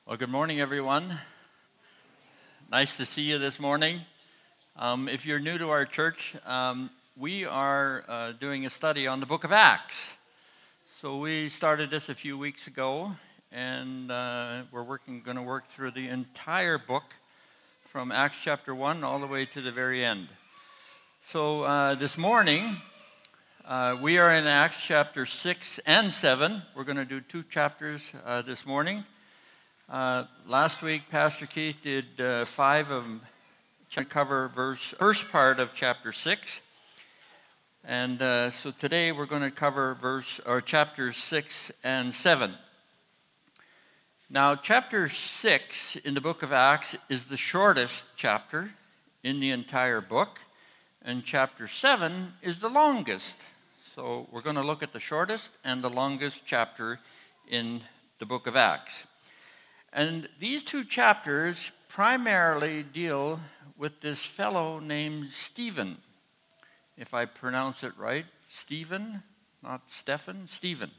Well, good morning, everyone. Nice to see you this morning. If you're new to our church, we are doing a study on the book of Acts. So we started this a few weeks ago, and we're going to work through the entire book from Acts chapter 1 all the way to the very end. So this morning, we are in Acts chapter 6 and 7. We're going to do two chapters this morning. Last week, Pastor Keith did 5 of them to cover first part of chapter 6. And so today we're going to cover chapters 6 and 7. Now, chapter 6 in the book of Acts is the shortest chapter in the entire book, and chapter 7 is the longest. So we're going to look at the shortest and the longest chapter in the book of Acts. And these two chapters primarily deal with this fellow named Stephen. If I pronounce it right, Stephen, not Stephen, Stephen.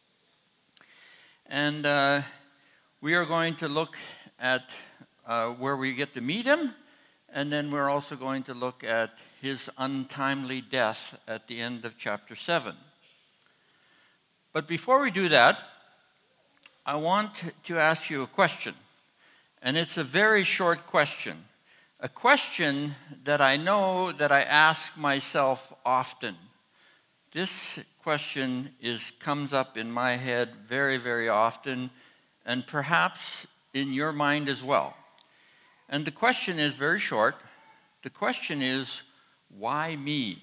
And we are going to look at where we get to meet him, and then we're also going to look at his untimely death at the end of chapter 7. But before we do that, I want to ask you a question, and it's a very short question, a question that I know that I ask myself often. This question comes up in my head very, very often, and perhaps in your mind as well. And the question is very short. The question is, why me?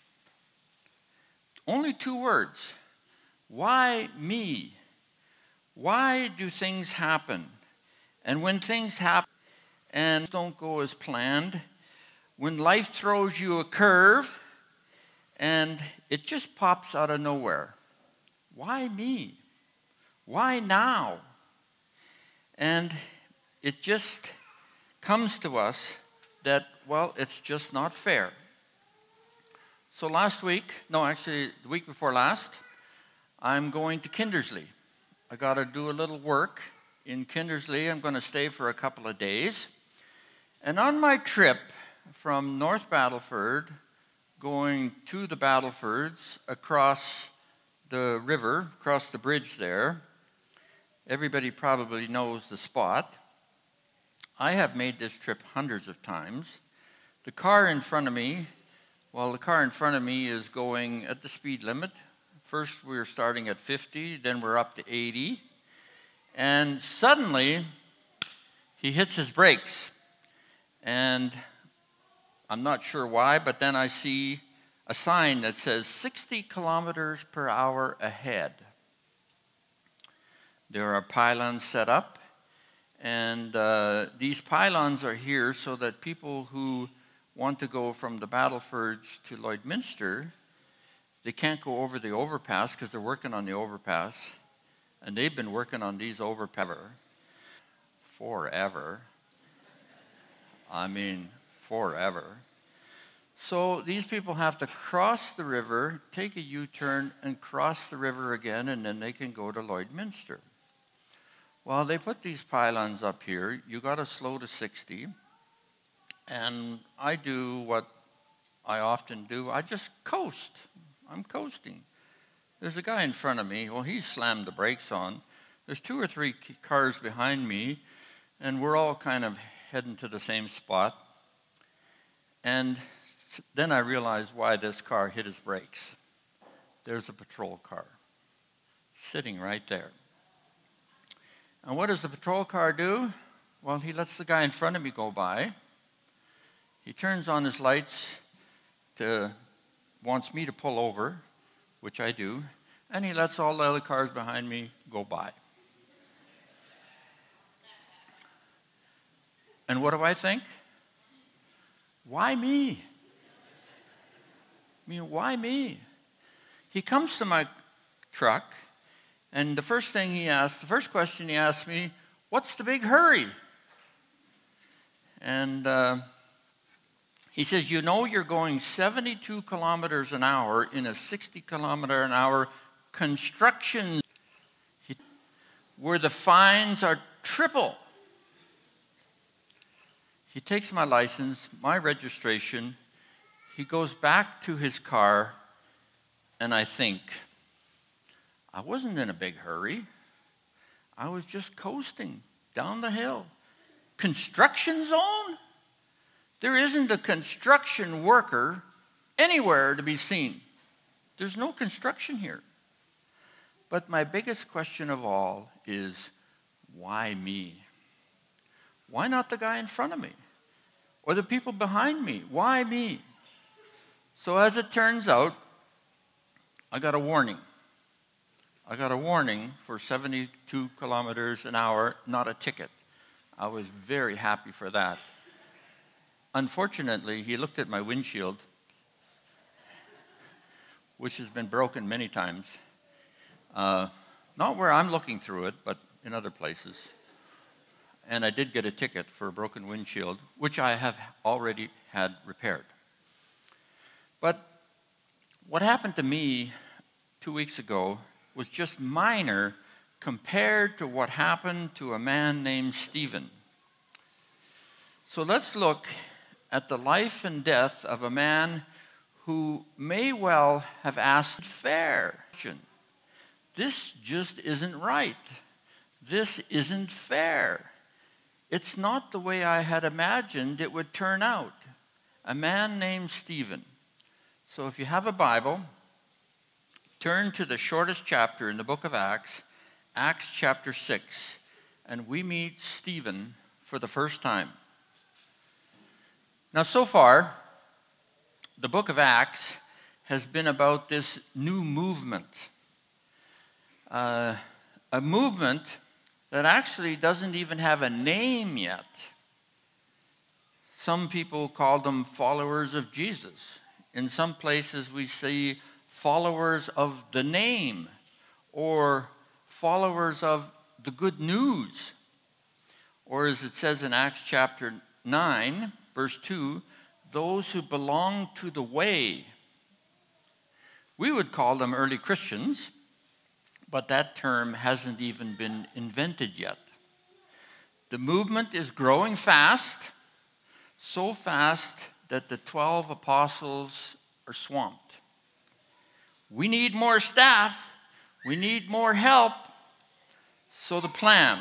Only 2 words. Why me? Why do things happen? And when things happen and don't go as planned, when life throws you a curve and it just pops out of nowhere, why me? Why now? And it just comes to us that, well, it's just not fair. So the week before last, I'm going to Kindersley. I got to do a little work in Kindersley. I'm going to stay for a couple of days. And on my trip from North Battleford, going to the Battlefords, across the river, across the bridge there, everybody probably knows the spot. I have made this trip hundreds of times. The car in front of me is going at the speed limit. First, we were starting at 50, then we're up to 80. And suddenly, he hits his brakes. And I'm not sure why, but then I see a sign that says 60 kilometers per hour ahead. There are pylons set up, and these pylons are here so that people who want to go from the Battlefords to Lloydminster, they can't go over the overpass because they're working on the overpass. And they've been working on these overpasses forever. I mean, forever. So these people have to cross the river, take a U-turn, and cross the river again, and then they can go to Lloydminster. Well, they put these pylons up here. You got to slow to 60. And I do what I often do. I just coast. I'm coasting. There's a guy in front of me. Well, he slammed the brakes on. There's 2 or 3 cars behind me, and we're all kind of heading to the same spot. And then I realized why this car hit his brakes. There's a patrol car sitting right there. And what does the patrol car do? Well, he lets the guy in front of me go by. He turns on his lights wants me to pull over, which I do, and he lets all the other cars behind me go by. And what do I think? Why me? I mean, why me? He comes to my truck, and the first question he asked me, what's the big hurry? And he says, you know you're going 72 kilometers an hour in a 60 kilometer an hour construction where the fines are triple. He takes my license, my registration. He goes back to his car, and I think, I wasn't in a big hurry. I was just coasting down the hill. Construction zone? There isn't a construction worker anywhere to be seen. There's no construction here. But my biggest question of all is, why me? Why not the guy in front of me? Or the people behind me? Why me? So as it turns out, I got a warning. I got a warning for 72 kilometers an hour, not a ticket. I was very happy for that. Unfortunately, he looked at my windshield, which has been broken many times. Not where I'm looking through it, but in other places. And I did get a ticket for a broken windshield, which I have already had repaired. But what happened to me 2 weeks ago was just minor compared to what happened to a man named Stephen. So let's look at the life and death of a man who may well have asked fair question. This just isn't right. This isn't fair. It's not the way I had imagined it would turn out. A man named Stephen. So if you have a Bible, turn to the shortest chapter in the book of Acts, Acts chapter 6, and we meet Stephen for the first time. Now, so far, the book of Acts has been about this new movement. A movement that actually doesn't even have a name yet. Some people call them followers of Jesus. In some places we see followers of the name or followers of the good news. Or as it says in Acts chapter 9, verse 2, those who belong to the way. We would call them early Christians, but that term hasn't even been invented yet. The movement is growing fast, so fast that the 12 apostles are swamped. We need more staff. We need more help. So the plan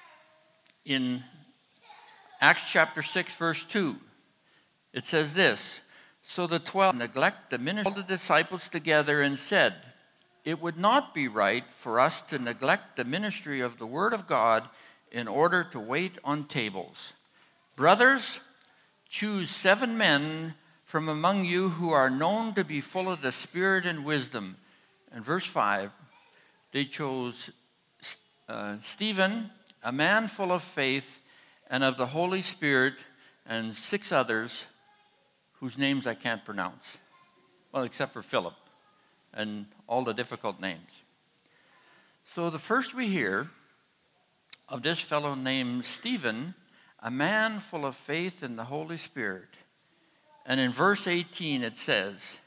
in Acts chapter 6, verse 2, it says this, so the 12 neglect the ministry of the disciples together and said, it would not be right for us to neglect the ministry of the word of God in order to wait on tables. Brothers, choose 7 men from among you who are known to be full of the Spirit and wisdom. And verse 5, they chose Stephen, a man full of faith and of the Holy Spirit, and 6 others whose names I can't pronounce. Well, except for Philip and all the difficult names. So the first we hear of this fellow named Stephen, a man full of faith in the Holy Spirit. And in verse 18 it says,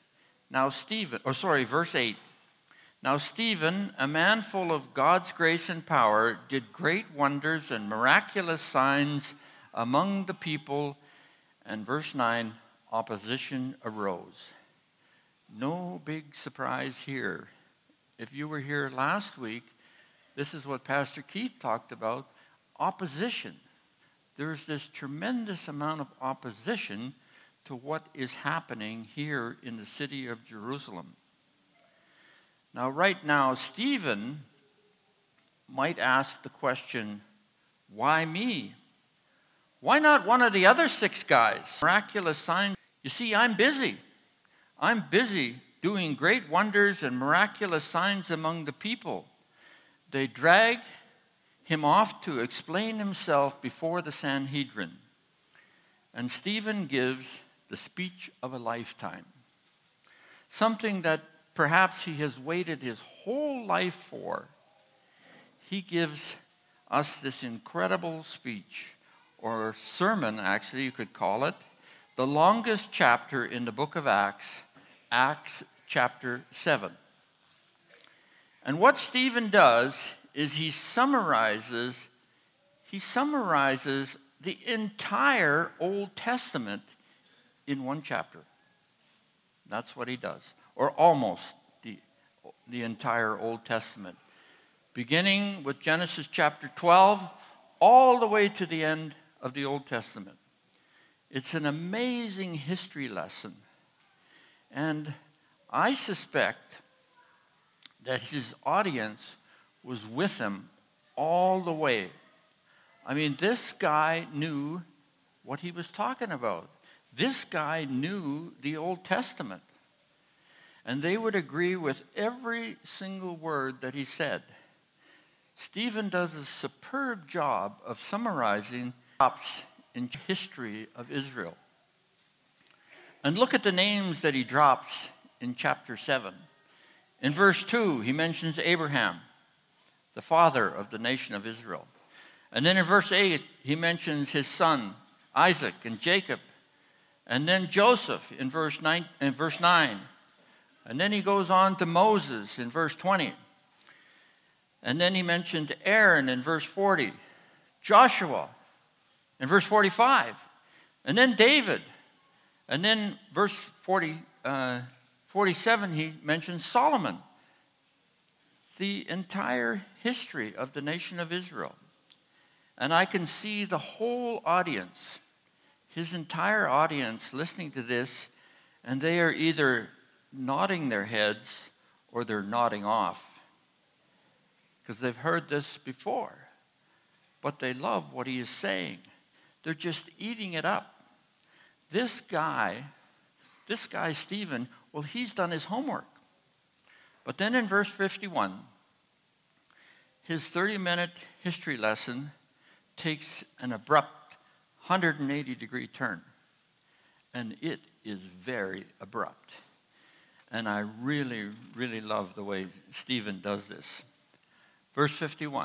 verse 8. Now Stephen, a man full of God's grace and power, did great wonders and miraculous signs among the people. And verse 9, opposition arose. No big surprise here. If you were here last week, this is what Pastor Keith talked about, opposition. There's this tremendous amount of opposition to what is happening here in the city of Jerusalem. Now, right now, Stephen might ask the question, why me? Why not one of the other 6 guys? Miraculous signs. You see, I'm busy. I'm busy doing great wonders and miraculous signs among the people. They drag him off to explain himself before the Sanhedrin. And Stephen gives the speech of a lifetime. Something that perhaps he has waited his whole life for. He gives us this incredible speech, or sermon, actually, you could call it, the longest chapter in the book of Acts, Acts chapter 7. And what Stephen does is he summarizes the entire Old Testament in one chapter. That's what he does, or almost the entire Old Testament, beginning with Genesis chapter 12, all the way to the end of the Old Testament. It's an amazing history lesson, and I suspect that his audience was with him all the way. I mean, this guy knew what he was talking about. This guy knew the Old Testament. And they would agree with every single word that he said. Stephen does a superb job of summarizing stops in history of Israel. And look at the names that he drops in chapter 7. In verse 2, he mentions Abraham, the father of the nation of Israel. And then in verse 8, he mentions his son, Isaac and Jacob. And then Joseph in verse 9. And then he goes on to Moses in verse 20. And then he mentioned Aaron in verse 40, Joshua in verse 45, and then David. And then verse 47, he mentions Solomon. The entire history of the nation of Israel. And I can see the whole audience, his entire audience, listening to this, and they are either nodding their heads or they're nodding off because they've heard this before, but they love what he is saying. They're just eating it up. This guy Stephen, well, he's done his homework. But then in verse 51, his 30-minute history lesson takes an abrupt 180-degree turn, and it is very abrupt. And I really, really love the way Stephen does this. Verse 51.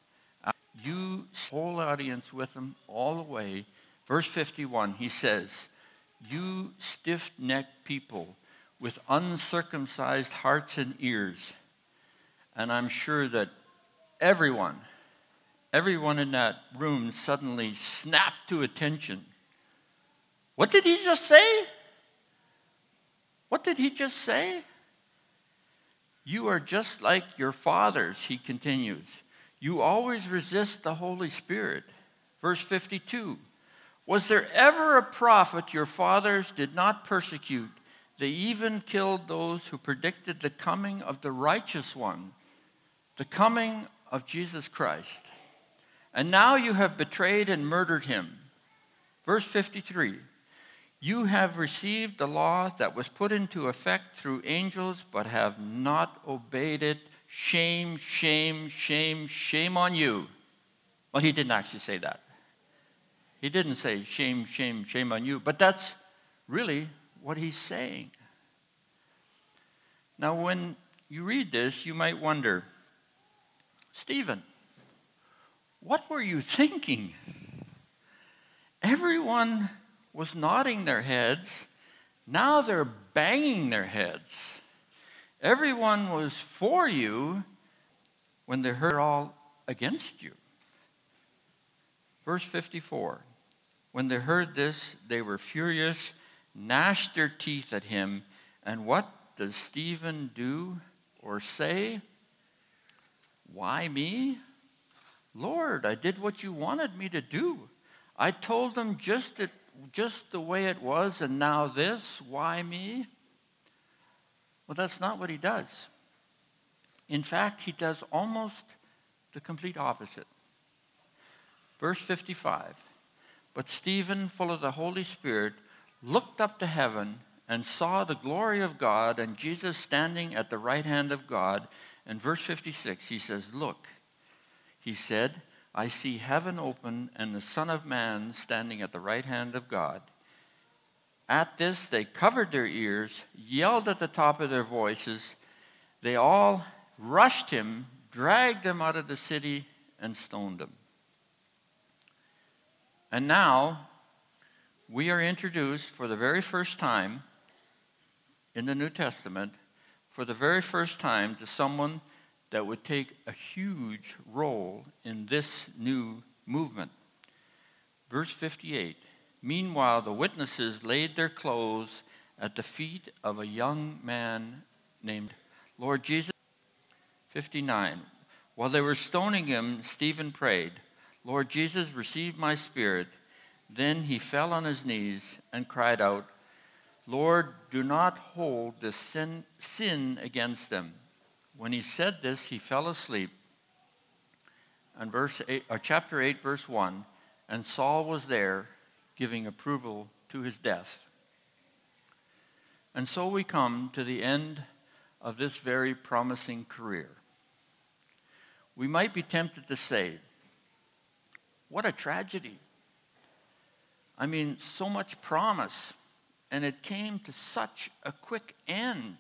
You, whole audience with him all the way. Verse 51, he says, you stiff-necked people with uncircumcised hearts and ears. And I'm sure that everyone in that room suddenly snapped to attention. What did he just say? What did he just say? You are just like your fathers, he continues. You always resist the Holy Spirit. Verse 52. Was there ever a prophet your fathers did not persecute? They even killed those who predicted the coming of the righteous one, the coming of Jesus Christ. And now you have betrayed and murdered him. Verse 53. You have received the law that was put into effect through angels, but have not obeyed it. Shame, shame, shame, shame on you. Well, he didn't actually say that. He didn't say shame, shame, shame on you, but that's really what he's saying. Now, when you read this, you might wonder, Stephen, what were you thinking? Everyone was nodding their heads. Now they're banging their heads. Everyone was for you when they heard all against you. Verse 54. When they heard this, they were furious, gnashed their teeth at him. And what does Stephen do or say? Why me? Lord, I did what you wanted me to do. I told them just the way it was, and now this. Why me? Well, that's not what he does. In fact, he does almost the complete opposite. Verse 55. But Stephen, full of the Holy Spirit, looked up to heaven and saw the glory of God and Jesus standing at the right hand of God. And verse 56, he says, look, he said, I see heaven open and the Son of Man standing at the right hand of God. At this, they covered their ears, yelled at the top of their voices. They all rushed him, dragged him out of the city, and stoned him. And now, we are introduced for the very first time in the New Testament, for the very first time, to someone that would take a huge role in this new movement. Verse 58. Meanwhile, the witnesses laid their clothes at the feet of a young man named Lord Jesus. 59. While they were stoning him, Stephen prayed, Lord Jesus, receive my spirit. Then he fell on his knees and cried out, Lord, do not hold this sin against them. When he said this, he fell asleep. And chapter 8, verse 1, and Saul was there, giving approval to his death. And so we come to the end of this very promising career. We might be tempted to say, what a tragedy. I mean, so much promise, and it came to such a quick end.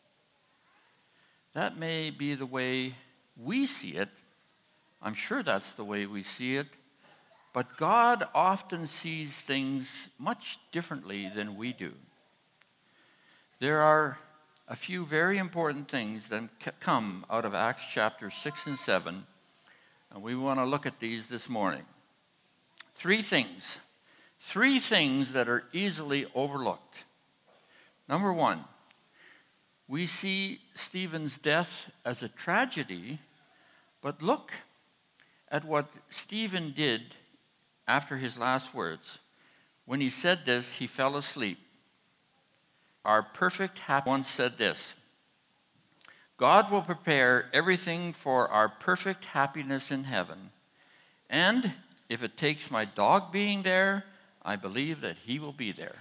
That may be the way we see it. I'm sure that's the way we see it. But God often sees things much differently than we do. There are a few very important things that come out of Acts chapter 6 and 7, and we want to look at these this morning. Three things that are easily overlooked. Number one, we see Stephen's death as a tragedy, but look at what Stephen did after his last words. When he said this, he fell asleep. Our perfect happiness once said this, God will prepare everything for our perfect happiness in heaven. And if it takes my dog being there, I believe that he will be there.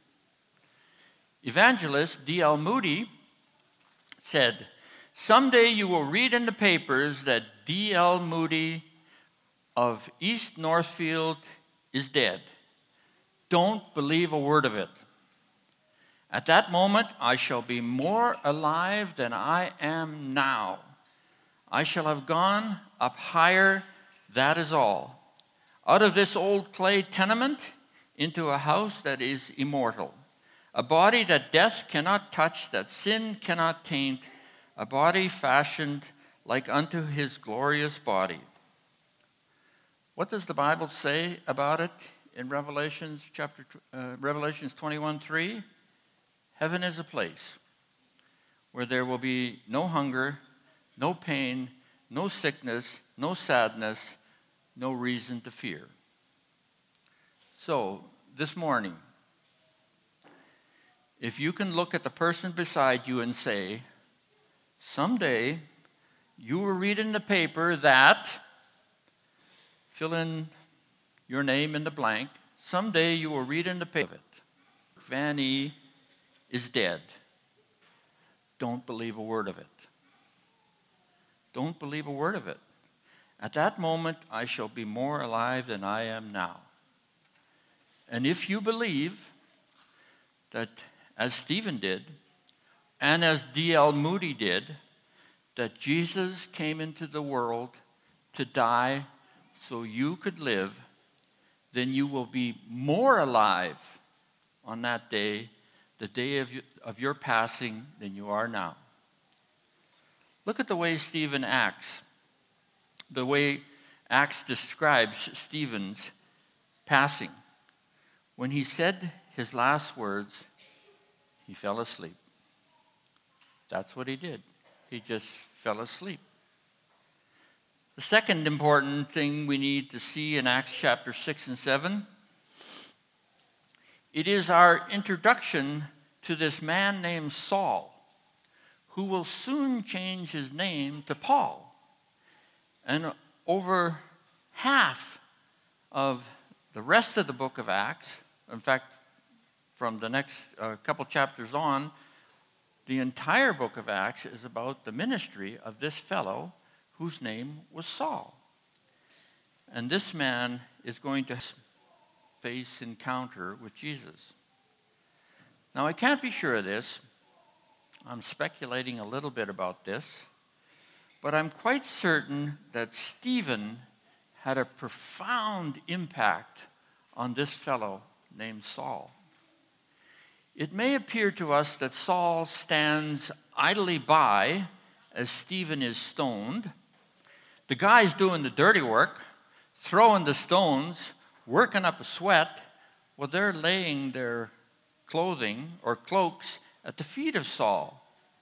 Evangelist D.L. Moody said, someday you will read in the papers that D.L. Moody of East Northfield is dead. Don't believe a word of it. At that moment, I shall be more alive than I am now. I shall have gone up higher, that is all. Out of this old clay tenement into a house that is immortal. A body that death cannot touch, that sin cannot taint. A body fashioned like unto his glorious body. What does the Bible say about it in Revelations 21:3? Heaven is a place where there will be no hunger, no pain, no sickness, no sadness, no reason to fear. So, this morning, if you can look at the person beside you and say, someday you will read in the paper that, fill in your name in the blank, someday you will read in the paper, Van E. is dead. Don't believe a word of it. Don't believe a word of it. At that moment, I shall be more alive than I am now. And if you believe that, as Stephen did, and as D.L. Moody did, that Jesus came into the world to die so you could live, then you will be more alive on that day, the day of your passing, than you are now. Look at the way Stephen acts, the way Acts describes Stephen's passing. When he said his last words, he fell asleep. That's what he did. He just fell asleep. The second important thing we need to see in Acts chapter 6 and 7, it is our introduction to this man named Saul, who will soon change his name to Paul. And over half of the rest of the book of Acts, in fact, from the next couple chapters on, the entire book of Acts is about the ministry of this fellow whose name was Saul. And this man is going to face encounter with Jesus. Now, I can't be sure of this. I'm speculating a little bit about this. But I'm quite certain that Stephen had a profound impact on this fellow named Saul. It may appear to us that Saul stands idly by as Stephen is stoned. The guy's doing the dirty work, throwing the stones, working up a sweat. Well, they're laying their clothing or cloaks at the feet of Saul.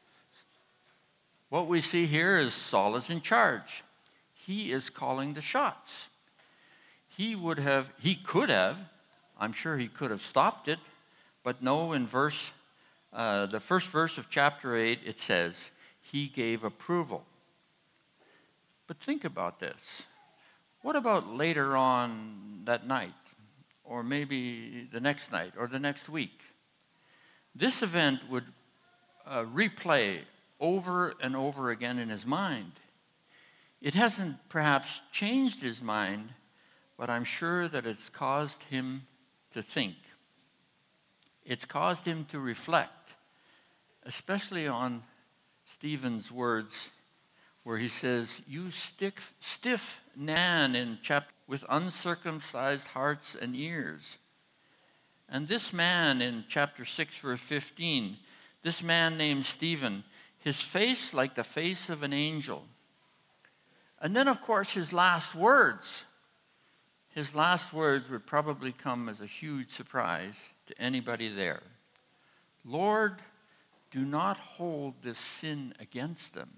What we see here is Saul is in charge. He is calling the shots. He could have, I'm sure he could have stopped it, but no, in the first verse of chapter 8, it says, he gave approval. But think about this. What about later on that night, or maybe the next night, or the next week? This event would replay over and over again in his mind. It hasn't perhaps changed his mind, but I'm sure that it's caused him to think. It's caused him to reflect, especially on Stephen's words where he says, you stiff man in chapter with uncircumcised hearts and ears. And this man in chapter 6, verse 15, this man named Stephen, his face like the face of an angel. And then, of course, his last words. His last words would probably come as a huge surprise to anybody there. Lord, do not hold this sin against them.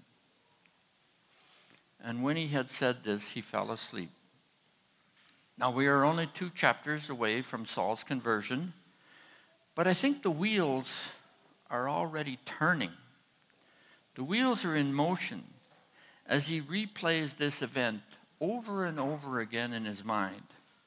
And when he had said this, he fell asleep. Now, we are only 2 chapters away from Saul's conversion, but I think the wheels are already turning. The wheels are in motion as he replays this event over and over again in his mind.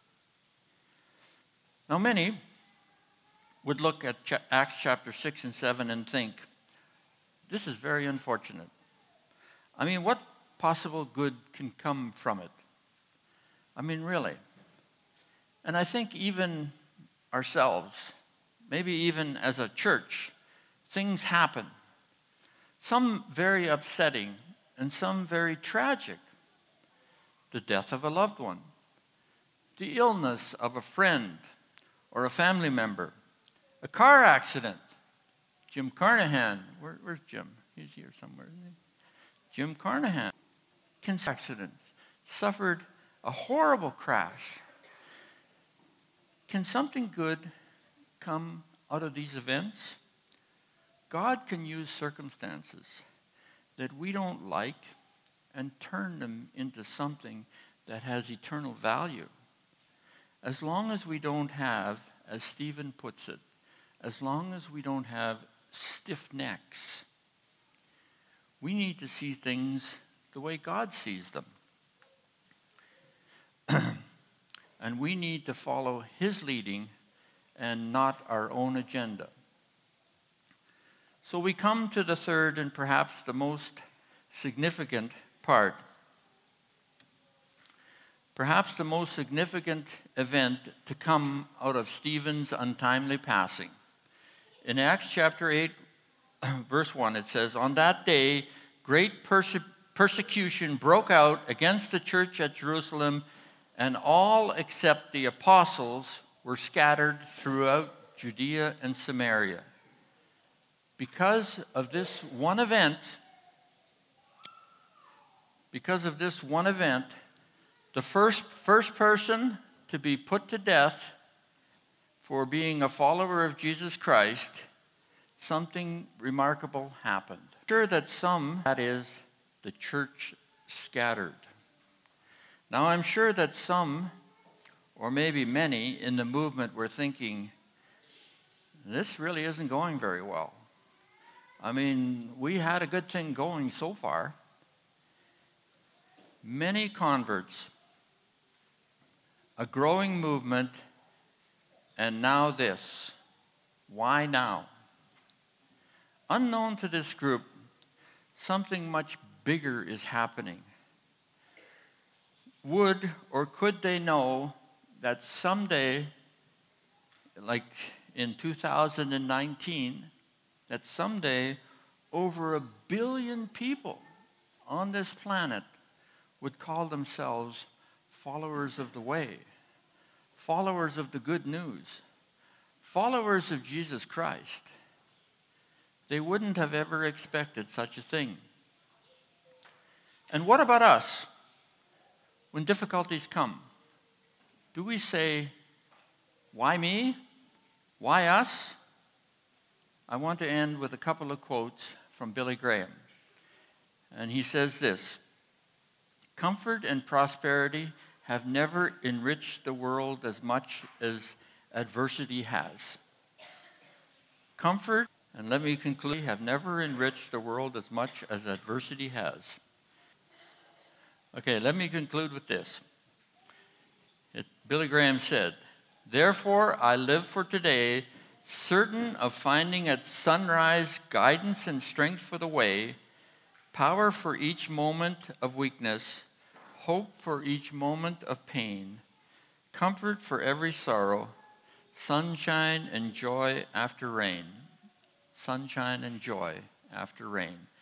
Now, many would look at Acts chapter 6 and 7 and think, this is very unfortunate. I mean, what possible good can come from it? I mean, really. And I think even ourselves, maybe even as a church, things happen. Some very upsetting and some very tragic. The death of a loved one, the illness of a friend or a family member, a car accident. Jim Carnahan, where's Jim? He's here somewhere, isn't he? Jim Carnahan, accident, suffered a horrible crash. Can something good come out of these events? God can use circumstances that we don't like and turn them into something that has eternal value. As long as we don't have, as Stephen puts it, as long as we don't have stiff necks, we need to see things the way God sees them. And we need to follow his leading and not our own agenda. So we come to the third and perhaps the most significant part. Perhaps the most significant event to come out of Stephen's untimely passing. In Acts chapter 8, verse 1, it says, on that day, great persecution broke out against the church at Jerusalem, and all except the apostles were scattered throughout Judea and Samaria. Because of this one event, the first person to be put to death for being a follower of Jesus Christ, something remarkable happened. Sure that that is, the church scattered. Now I'm sure that some, or maybe many, in the movement were thinking, this really isn't going very well. I mean, we had a good thing going so far. Many converts, a growing movement, and now this. Why now? Unknown to this group, something much bigger is happening. Would or could they know that someday, like in 2019, that someday over 1 billion people on this planet would call themselves followers of the way, followers of the good news, followers of Jesus Christ? They wouldn't have ever expected such a thing. And what about us? When difficulties come, do we say, why me? Why us? I want to end with a couple of quotes from Billy Graham. And he says this: comfort and prosperity have never enriched the world as much as adversity has. Comfort, and let me conclude, have never enriched the world as much as adversity has. Okay, let me conclude with this. Billy Graham said, therefore I live for today, certain of finding at sunrise guidance and strength for the way, power for each moment of weakness, hope for each moment of pain, comfort for every sorrow, sunshine and joy after rain. Sunshine and joy after rain.